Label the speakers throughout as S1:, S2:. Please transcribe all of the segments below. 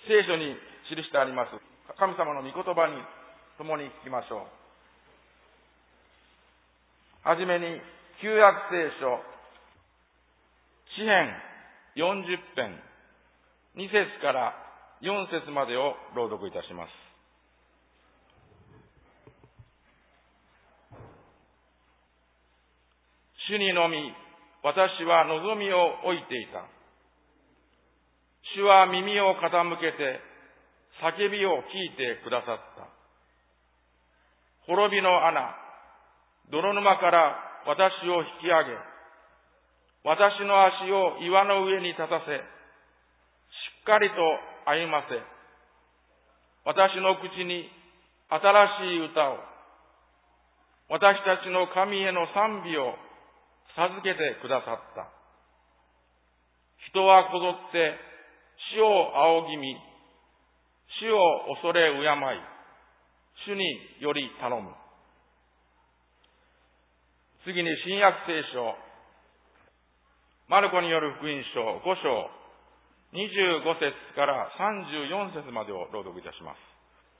S1: 聖書に記してあります神様の御言葉に共に聞きましょう。はじめに旧約聖書詩編40編2節から4節までを朗読いたします。主にのみ私は望みを置いていた。主は耳を傾けて叫びを聞いてくださった。滅びの穴、泥沼から私を引き上げ、私の足を岩の上に立たせ、しっかりと歩ませ、私の口に新しい歌を、私たちの神への賛美を授けてくださった。人はこぞって主を仰ぎ見、主を恐れ敬い、主により頼む。次に新約聖書、マルコによる福音書5章25節から34節までを朗読いたします。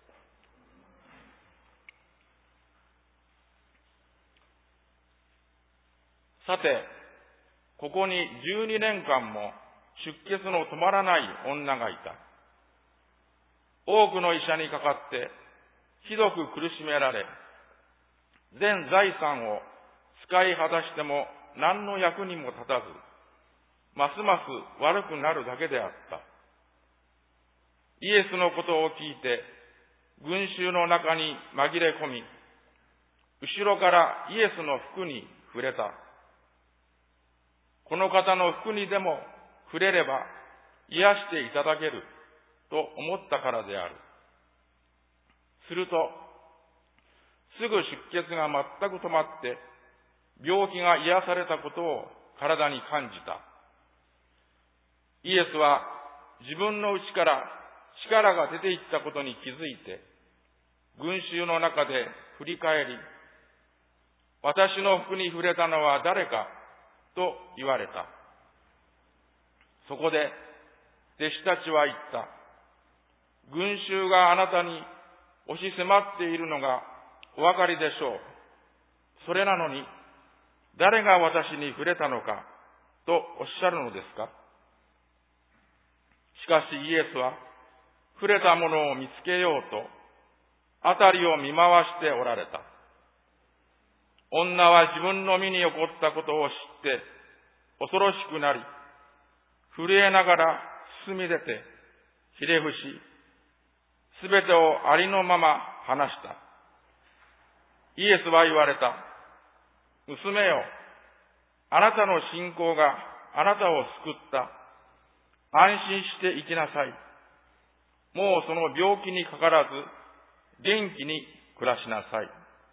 S1: さて、ここに12年間も出血の止まらない女がいた。多くの医者にかかってひどく苦しめられ、全財産を使い果たしても何の役にも立たず、ますます悪くなるだけであった。イエスのことを聞いて、群衆の中に紛れ込み、後ろからイエスの服に触れた。この方の服にでも触れれば癒していただけると思ったからである。すると、すぐ出血が全く止まって、病気が癒されたことを体に感じた。イエスは自分の内から力が出ていったことに気づいて、群衆の中で振り返り、私の服に触れたのは誰かと言われた。そこで弟子たちは言った。群衆があなたに押し迫っているのがお分かりでしょう。それなのに誰が私に触れたのかとおっしゃるのですか。しかしイエスは触れたものを見つけようと辺りを見回しておられた。女は自分の身に起こったことを知って恐ろしくなり、震えながら進み出てひれ伏し、すべてをありのまま話した。イエスは言われた。娘よ、あなたの信仰があなたを救った。安心して生きなさい。もうその病気にかからず、元気に暮らしなさい。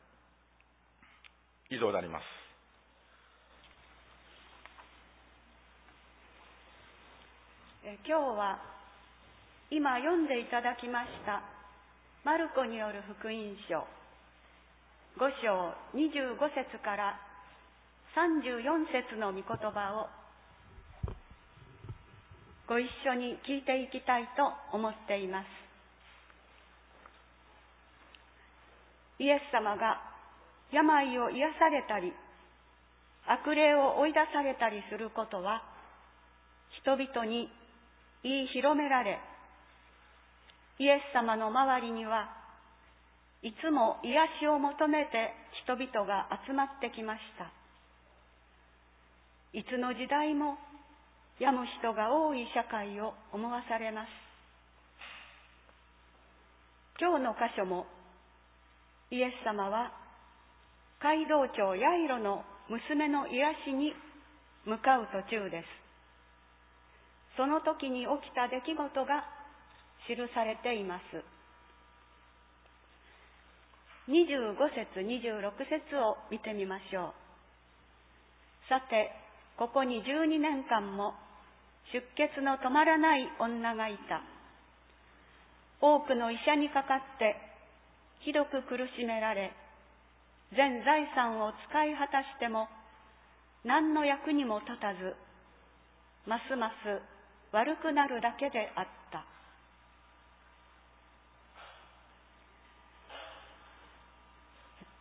S1: 以上であります。
S2: 今日は今読んでいただきましたマルコによる福音書5章25節から34節の御言葉をご一緒に聞いていきたいと思っています。イエス様が病を癒されたり、悪霊を追い出されたりすることは、人々に言い広められ、イエス様の周りにはいつも癒しを求めて人々が集まってきました。いつの時代も病む人が多い社会を思わされます。今日の箇所もイエス様は街道長ヤイロの娘の癒しに向かう途中です。その時に起きた出来事が記されています。25節26節を見てみましょう。さて、ここに12年間も出血の止まらない女がいた。多くの医者にかかってひどく苦しめられ、全財産を使い果たしても何の役にも立たず、ますます悪くなるだけであった。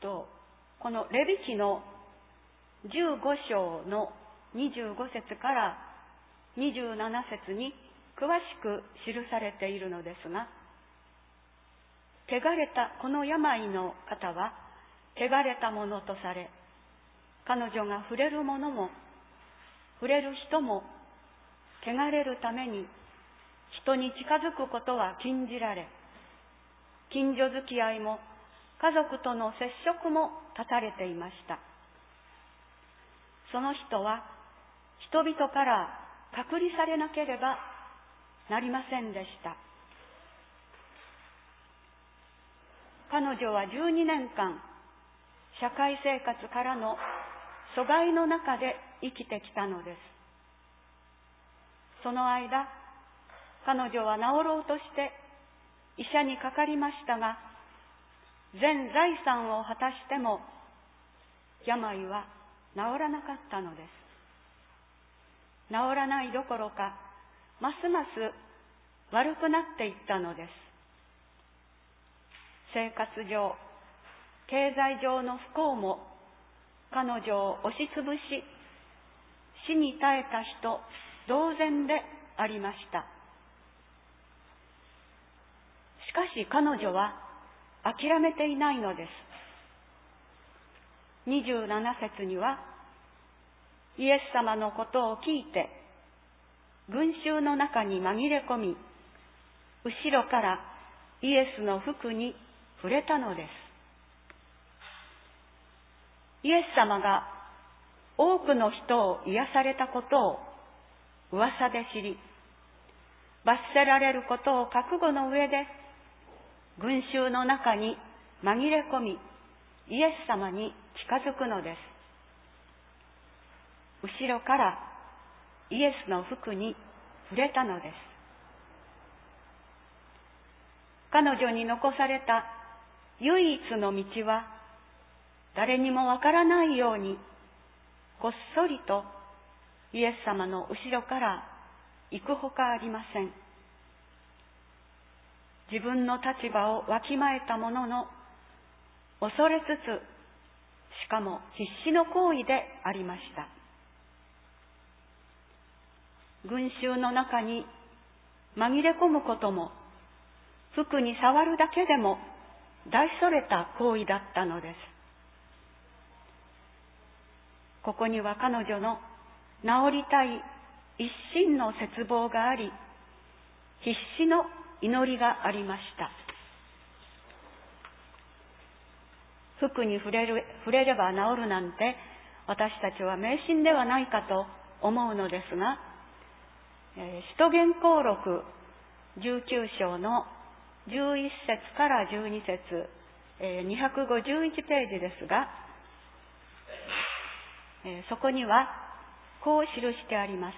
S2: このレビ記の15章の25節から27節に詳しく記されているのですが、汚れたこの病の方は汚れたものとされ、彼女が触れるものも触れる人も汚れるために人に近づくことは禁じられ、近所付き合いも家族との接触も断たれていました。その人は人々から隔離されなければなりませんでした。彼女は12年間、社会生活からの阻害の中で生きてきたのです。その間、彼女は治ろうとして医者にかかりましたが、全財産を果たしても病は治らなかったのです。治らないどころか、ますます悪くなっていったのです。生活上、経済上の不幸も彼女を押しつぶし、死に絶えた人同然でありました。しかし彼女は諦めていないのです。27節には、イエス様のことを聞いて、群衆の中に紛れ込み、後ろからイエスの服に触れたのです。イエス様が多くの人を癒されたことを噂で知り、罰せられることを覚悟の上で、群衆の中に紛れ込み、イエス様に近づくのです。後ろからイエスの服に触れたのです。彼女に残された唯一の道は、誰にもわからないように、こっそりとイエス様の後ろから行くほかありません。自分の立場をわきまえたものの、恐れつつ、しかも必死の行為でありました。群衆の中に紛れ込むことも、服に触るだけでも大それた行為だったのです。ここには彼女の治りたい一心の切望があり、必死の祈りがありました。服に触れれば治るなんて、私たちは迷信ではないかと思うのですが、使徒言行録19章の11節から12節、251ページですが、そこにはこう記してあります。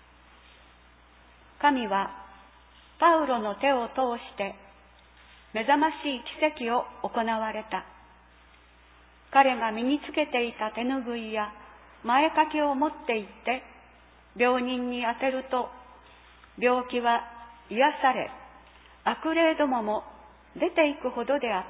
S2: 神はパウロの手を通して目覚ましい奇跡を行われた。彼が身につけていた手ぬぐいや前掛けを持って行って病人に当てると、病気は癒され、悪霊どもも出ていくほどであった。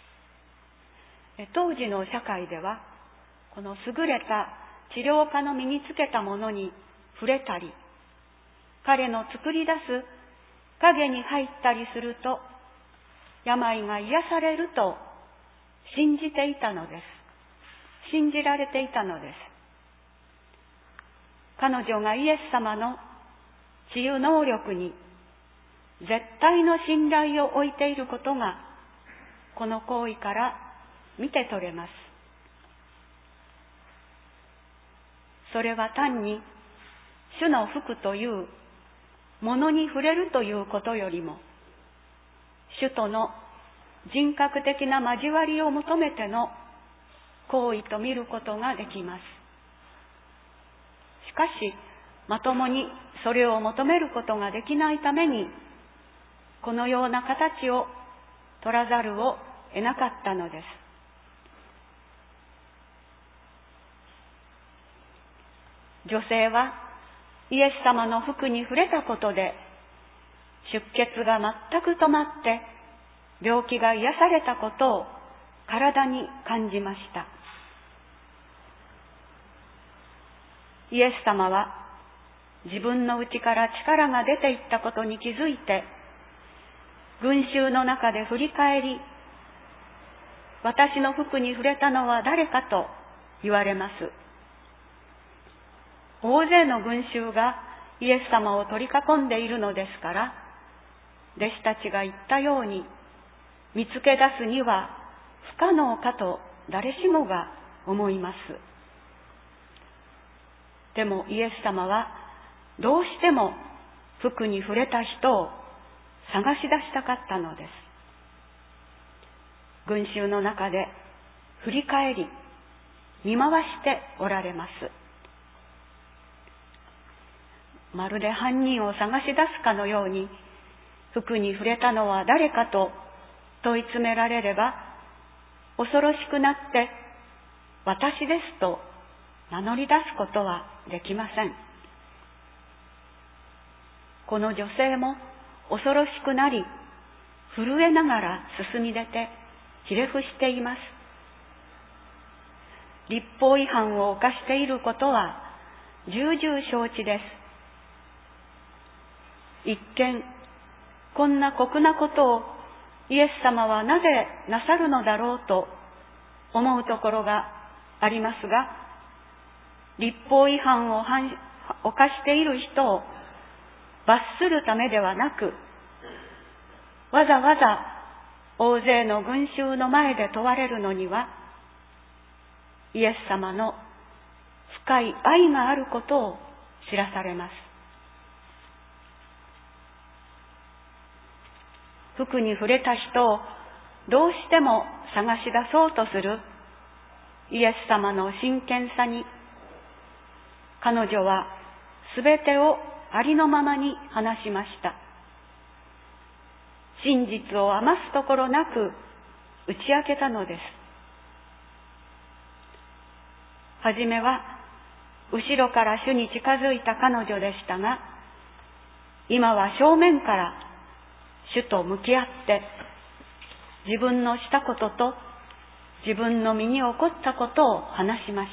S2: 当時の社会では、この優れた治療家の身につけたものに触れたり、彼の作り出す影に入ったりすると、病が癒されると信じていたのです。信じられていたのです。彼女がイエス様の治癒能力に絶対の信頼を置いていることが、この行為から見て取れます。それは単に主の服というものに触れるということよりも、主との人格的な交わりを求めての行為と見ることができます。しかし、まともにそれを求めることができないために、このような形を取らざるを得なかったのです。女性はイエス様の服に触れたことで、出血が全く止まって病気が癒されたことを体に感じました。イエス様は自分の内から力が出ていったことに気づいて、群衆の中で振り返り、私の服に触れたのは誰かと言われます。大勢の群衆がイエス様を取り囲んでいるのですから、弟子たちが言ったように見つけ出すには不可能かと誰しもが思います。でもイエス様はどうしても服に触れた人を探し出したかったのです。群衆の中で振り返り見回しておられます。まるで犯人を探し出すかのように、服に触れたのは誰かと問い詰められれば、恐ろしくなって私ですと名乗り出すことはできません。この女性も恐ろしくなり、震えながら進み出てひれ伏しています。律法違反を犯していることは重々承知です。一見、こんな酷なことをイエス様はなぜなさるのだろうと思うところがありますが、律法違反を犯している人を罰するためではなく、わざわざ大勢の群衆の前で問われるのには、イエス様の深い愛があることを知らされます。服に触れた人をどうしても探し出そうとするイエス様の真剣さに、彼女はすべてをありのままに話しました。真実を余すところなく打ち明けたのです。はじめは後ろから主に近づいた彼女でしたが、今は正面から主と向き合って自分のしたことと自分の身に起こったことを話しました。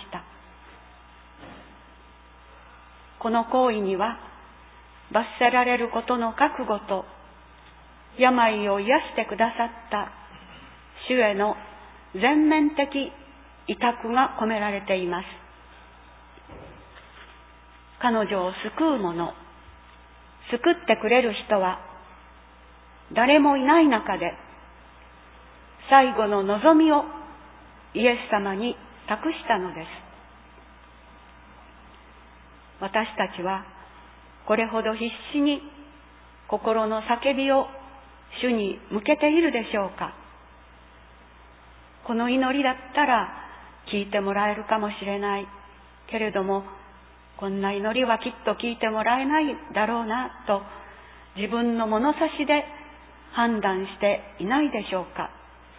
S2: この行為には罰せられることの覚悟と病を癒してくださった主への全面的委託が込められています。彼女を救う者、救ってくれる人は誰もいない中で、最後の望みをイエス様に託したのです。私たちはこれほど必死に心の叫びを主に向けているでしょうか。この祈りだったら聞いてもらえるかもしれないけれども、こんな祈りはきっと聞いてもらえないだろうなと自分の物差しで判断していないでしょうか。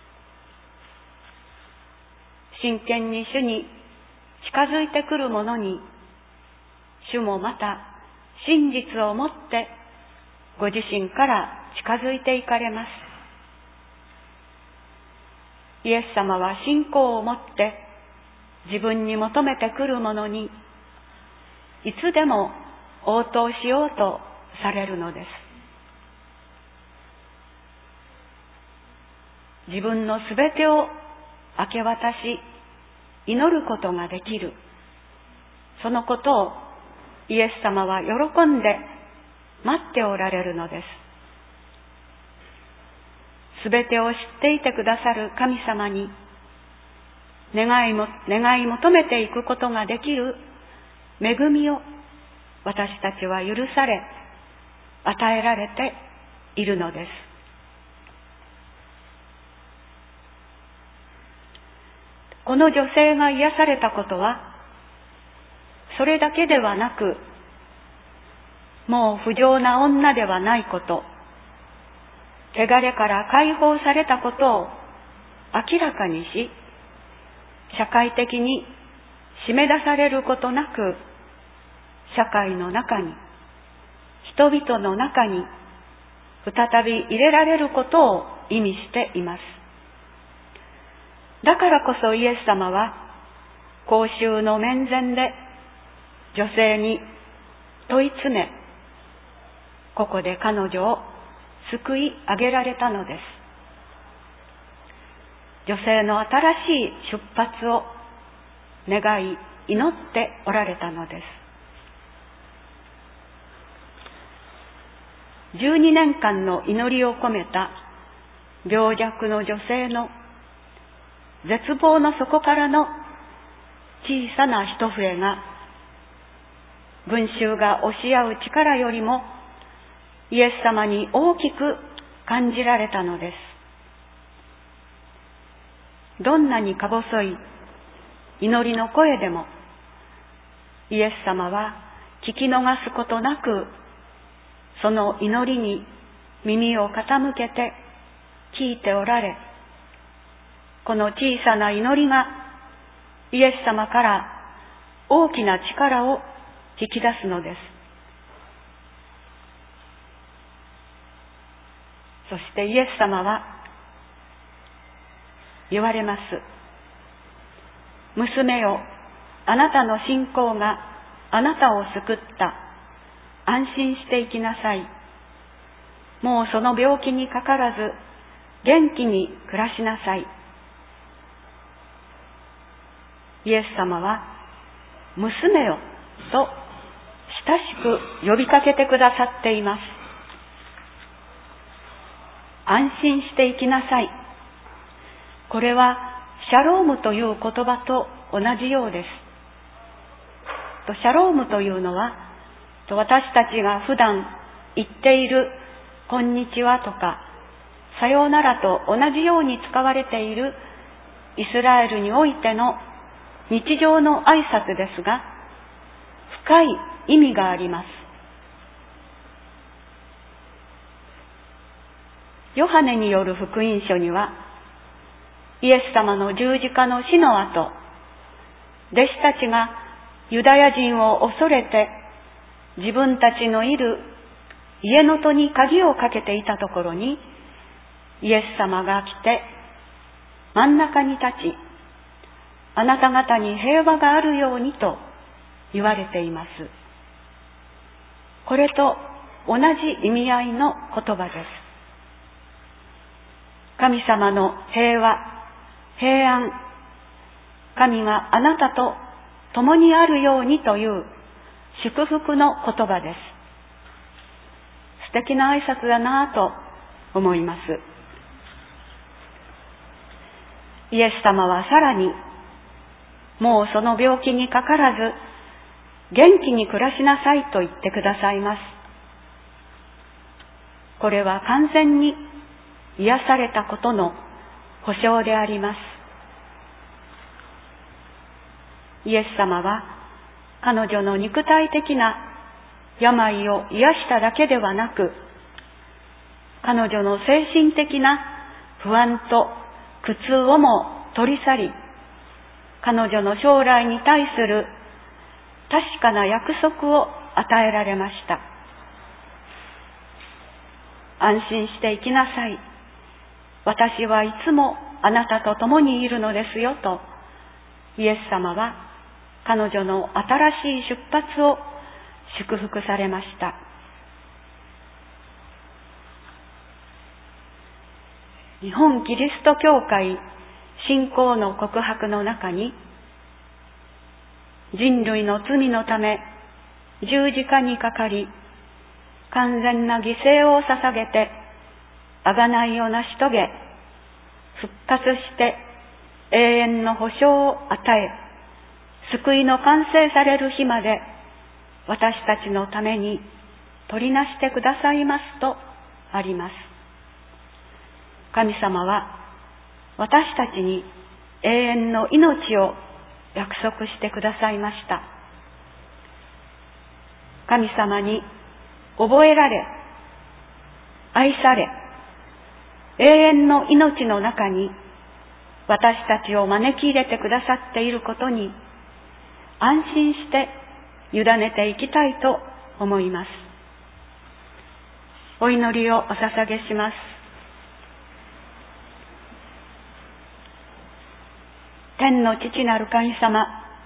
S2: 真剣に主に近づいてくる者に、主もまた真実をもってご自身から近づいていかれます。イエス様は信仰をもって自分に求めてくる者にいつでも応答しようとされるのです。自分のすべてを明け渡し祈ることができる、そのことをイエス様は喜んで待っておられるのです。すべてを知っていてくださる神様に願い求めていくことができる恵みを私たちは許され、与えられているのです。この女性が癒されたことは、それだけではなく、もう不浄な女ではないこと、汚れから解放されたことを明らかにし、社会的に締め出されることなく、社会の中に、人々の中に再び入れられることを意味しています。 だからこそイエス様は公衆の面前で女性に問い詰め、ここで彼女を救い上げられたのです。女性の新しい出発を願い祈っておられたのです。12年間の祈りを込めた病弱の女性の絶望の底からの小さな一笛が、群衆が押し合う力よりもイエス様に大きく感じられたのです。どんなにか細い祈りの声でも、イエス様は聞き逃すことなく、その祈りに耳を傾けて聞いておられ、この小さな祈りがイエス様から大きな力を引き出すのです。そしてイエス様は言われます。娘よ、あなたの信仰があなたを救った。安心して生きなさい。もうその病気にかからず元気に暮らしなさい。イエス様は娘よと親しく呼びかけてくださっています。安心して生きなさい。これはシャロームという言葉と同じようです。シャロームというのは、私たちが普段言っているこんにちはとかさようならと同じように使われているイスラエルにおいての日常の挨拶ですが、深い意味があります。ヨハネによる福音書には、イエス様の十字架の死の後、弟子たちがユダヤ人を恐れて自分たちのいる家の戸に鍵をかけていたところに、イエス様が来て真ん中に立ち、あなた方に平和があるようにと言われています。これと同じ意味合いの言葉です。神様の平和、平安、神があなたと共にあるようにという祝福の言葉です。素敵な挨拶だなぁと思います。イエス様はさらに、もうその病気にかからず元気に暮らしなさいと言ってくださいます。これは完全に癒されたことの保証であります。イエス様は彼女の肉体的な病を癒しただけではなく、彼女の精神的な不安と苦痛をも取り去り、彼女の将来に対する確かな約束を与えられました。安心して生きなさい。私はいつもあなたと共にいるのですよと、イエス様は彼女の新しい出発を祝福されました。日本キリスト教会信仰の告白の中に、人類の罪のため十字架にかかり、完全な犠牲を捧げて贖いを成し遂げ、復活して永遠の保証を与え、救いの完成される日まで私たちのために取りなしてくださいますとあります。神様は私たちに永遠の命を約束してくださいました。神様に覚えられ、愛され、永遠の命の中に私たちを招き入れてくださっていることに安心して委ねていきたいと思います。お祈りをお捧げします。 天の父なる神様、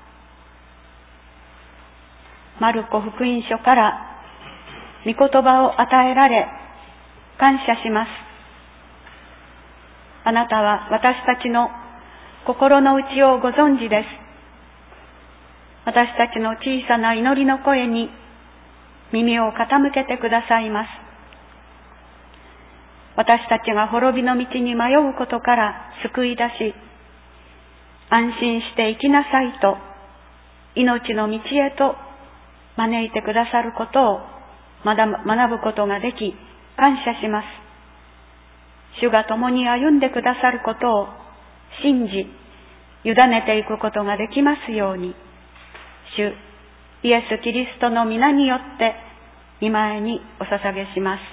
S2: マルコ福音書から御言葉を与えられ感謝します。あなたは私たちの心の内をご存知です。私たちの小さな祈りの声に耳を傾けてくださいます。私たちが滅びの道に迷うことから救い出し、安心して生きなさいと、命の道へと招いてくださることを学ぶことができ、感謝します。主が共に歩んでくださることを信じ、委ねていくことができますように、主イエス・キリストの皆によって御前にお捧げします。